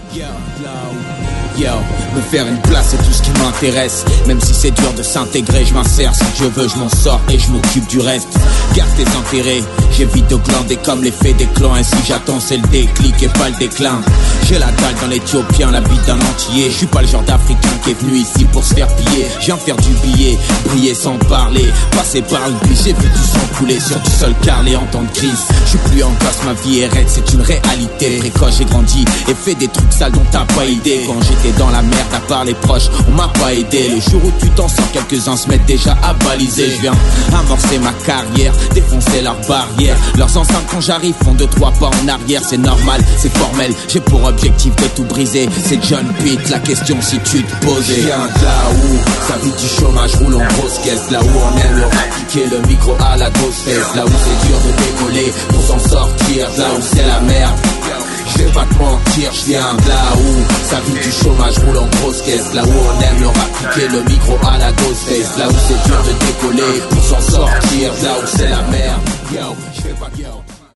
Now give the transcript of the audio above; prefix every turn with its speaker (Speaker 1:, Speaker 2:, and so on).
Speaker 1: Yo, me faire une place c'est tout ce qui m'intéresse. Même si c'est dur de s'intégrer, je m'insère. Si je veux, je m'en sors et je m'occupe du reste. Garde tes intérêts, j'évite de glander comme l'effet des clans. Et si j'attends c'est le déclic et pas le déclin. J'ai la dalle dans l'éthiopien, la bite d'un entier. Je suis pas le genre d'Africain qui est venu ici pour se faire piller. Je viens faire du billet, briller sans parler. Passer par le but, j'ai vu du sang couler sur du sol carrelé en temps de crise. Je suis plus en gosse, ma vie est raide, c'est une réalité. Précoce, j'ai grandi et fait des trucs sales dont t'as pas idée. Quand j'étais dans la merde, à part les proches, on m'a pas aidé. Le jour où tu t'en sors, quelques-uns se mettent déjà à baliser. Je viens amorcer ma carrière, défoncer leurs barrières. Leurs enceintes quand j'arrive font 2-3 pas en arrière. C'est normal, c'est formel, j'ai pour objectif de tout briser. C'est John Pitt, la question si tu te posais. Je viens de là où ça vit du chômage, roule en grosse caisse. Là où on aime le appliquer le micro à la grosse fesse. Là où c'est dur de décoller pour s'en sortir. Là où c'est la merde, je vais pas te mentir, je viens de là où ça vit du chômage, roule en grosse caisse. Là où on aime leur appliquer le micro à la grosse face. Là où c'est dur de décoller pour s'en sortir.